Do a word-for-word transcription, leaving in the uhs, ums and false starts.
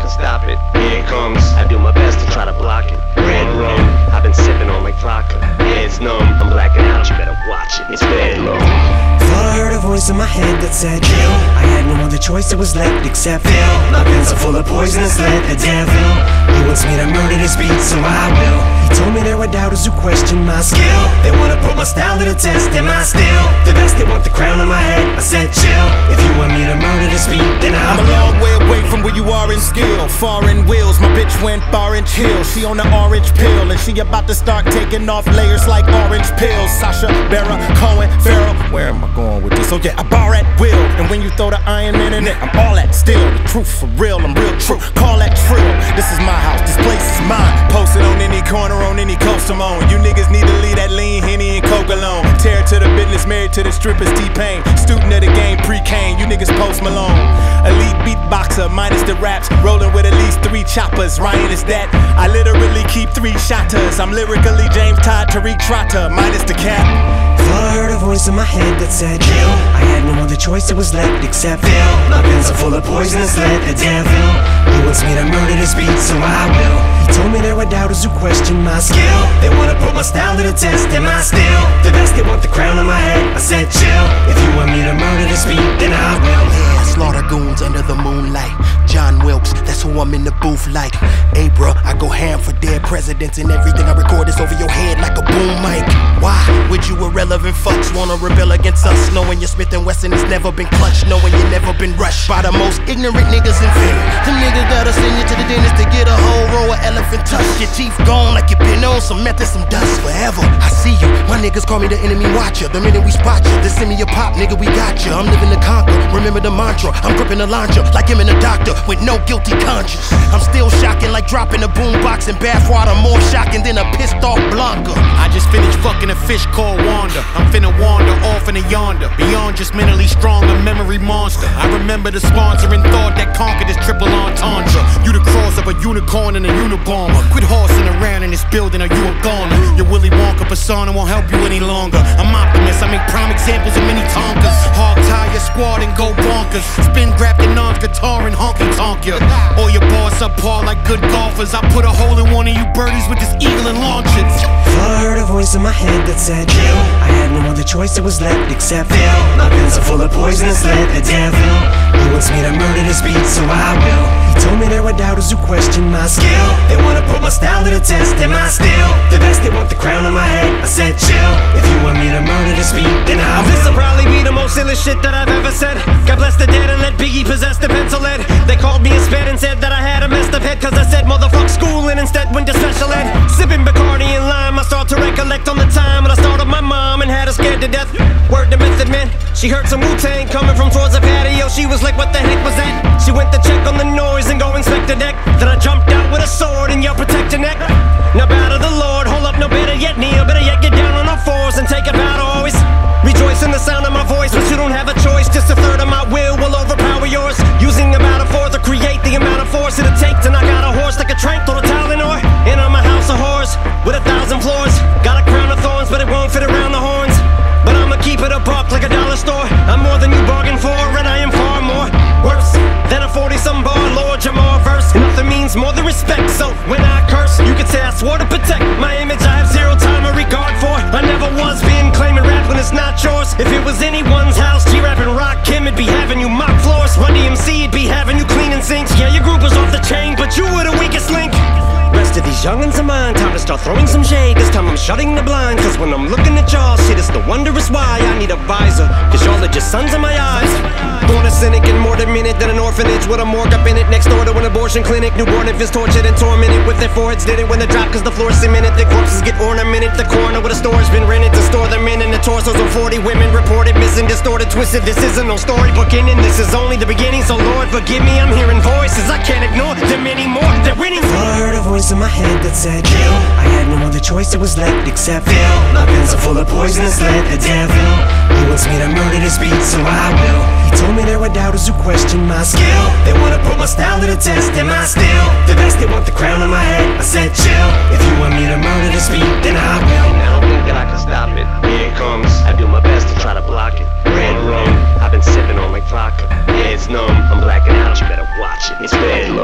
can stop it. Here it comes, I do my best to try to block it. Red rum, I've been sipping on like vodka. Head's numb, I'm blacking out, you better watch it. It's bad low. Thought I heard a voice in my head that said kill. I had no other choice, it was left except fill. My pens are full of poisonous lead, the devil. He wants me to murder this beat, so I will. He told me there were doubters who question my skill. They wanna put my style to the test, am I still the best? They want the crown on my head, I said chill. If you want me to murder this beat, then I I'm will. a long way away from where you are in skill. Foreign wheels, my bitch went far inch hill. She on the orange pill, and she about to start taking off layers like orange pills. Sasha, Barra, Cohen, Farrell, where am I going with this? Oh yeah, I bar at will, and when you throw the iron in it, I'm all that still. The truth for real, I'm real true, call that trill. This is my house, this place is mine. Posted on any corner, on any coast I'm on. You niggas need to leave that lean Henny and Coke alone. Tear to the business, married to the strippers, T-Pain. Student of the game, pre-Kane, you niggas Post Malone. Elite beatboxer, minus the raps, rolling with at least three choppers. Ryan is that, I literally keep three shotters. I'm lyrically James Todd, Tariq Trotter, minus the cap. Thought I heard a voice in my head that said kill. I had no other choice, it was left except fill. My pens are full of poisonous lead, the devil. He wants me to murder this beat, so I will. He told me there were doubters who question my skill. They wanna put my style to the test, am I still the best? They want the crown on my head, I said chill. If you want me to murder this beat, then I will. Yeah, slaughter goons under the moonlight. John Wilkes, that's who I'm in the booth like. Hey bruh, I go ham for dead presidents, and everything I record is over your head like a boom mic. Why would you irrelevant fucks wanna rebel against us, knowing your Smith and Wesson has never been clutched, knowing you never been rushed by the most ignorant niggas invented. Them niggas gotta send you to the dentist to get a whole row of elephant tusk. Your teeth gone like you been on some meth and some dust forever. I see you, my niggas call me the enemy watcher. The minute we spot you, they send me a pop, nigga, we got you. I'm living to conquer, remember the mantra. I'm gripping the launcher like him and the doctor with no guilty conscience. I'm still shocking like dropping a boombox in bathwater, more shocking than a pissed off Blanca. I just finished fucking a fish called Wanda. I'm finna wander off into yonder, beyond just mentally strong, a memory monster. I remember the sponsor and thought that conquered this triple entendre. You the cross of a unicorn and a unibomber. Quit horsing around in this building or you a goner. Your Willy Wonka persona won't help you any longer. I'm optimist, I make prime examples of many Tonkas. Hog tie your squad and go bonkers. Spin grab the non-guitar and honky tonk ya. Or your boss up par like good golfers. I put a hole in one of you birdies with this eagle and launch it. Thought I heard a voice in my head that said kill. I had no other choice, it was left except fill. My pens are full of poisonous lead, the devil. He wants me to murder this beat, so I will. He told me there were doubters who question my skill. They wanna put my style to the test, am I still the best? They want the crown on my head, I said chill. If you want me to murder this beat, then I will. This'll probably be the most illest shit that I've ever said. God bless the dead and let Biggie possess the pencil lead. They called me a sped and said that I had a messed up head, cause I said motherfuck school and instead went to special ed. Sipping Bacardi and lime, I start to recollect on the time when I started my mom and had her scared to death. Word to Method Man, she heard some Wu-Tang coming from towards the patio. She was like, what the heck was that? She went to check on the noise and go inspect the deck. Then I jumped out with a sword and yelled, protect your neck. Now bow to the Lord, hold up, no better yet kneel. Better yet get down on all fours and take a bow to always rejoice in the sound of my voice. But you don't have a choice, just a third of my will will overpower yours. Using about a fourth to create the amount of force it'll take to knock out a horse like a trank, throw the Tylenol. And I'm a house of horrors with a thousand floors. Got a crown of thorns, but it won't fit around the horns. But I'ma keep it a buck like a dollar store. I'm more than you bargained for, and I am far more worse than a forty-some bar Lord Jamar verse. Nothing means more than respect, so when I curse, you could say I swore to protect my image. I have zero time or regard for. I never was being claiming rap when it's not yours. If it was anyone's house, G-Rap and Rock Kim, it'd be having you mop floors. Run D M C, it'd be having you cleaning sinks. Yeah, your group was off the chain, but you were the weakest link. Rest of these youngins of mine, time to start throwing some shade. This time I'm shutting the blind, cause when I'm looking at y'all, shit, it's the wondrous why I need a visor, cause y'all are just sons in my eyes. Born a cynic and more demented than an orphanage with a morgue up in it, next door to an abortion clinic. Newborn infants tortured and tormented with their foreheads did it when they drop, cause the floor's cemented. Their corpses get ornamented, the corner where the store's been rented to store them in. And the torsos of forty women reported missing, distorted, twisted. This isn't no storybook ending, this is only the beginning. So Lord forgive me, I'm hearing voices I can't ignore them anymore. They're winning. Thought I heard a voice in my head that said kill. I had no other choice, it was left except fill. My pens are full of poisonous lead, the devil. He wants me to murder this beat, so I will. He told me there were doubters who question my skill. They wanna put my style to the test, am I still the best? They want the crown on my head, I said chill. If you want me to murder this beat, then I will. I don't think that I can stop it. Here it comes, I do my best to try to block it. Red rum, I've been sipping on like vodka. Head's numb, I'm blacking out, you better watch it. It's bad.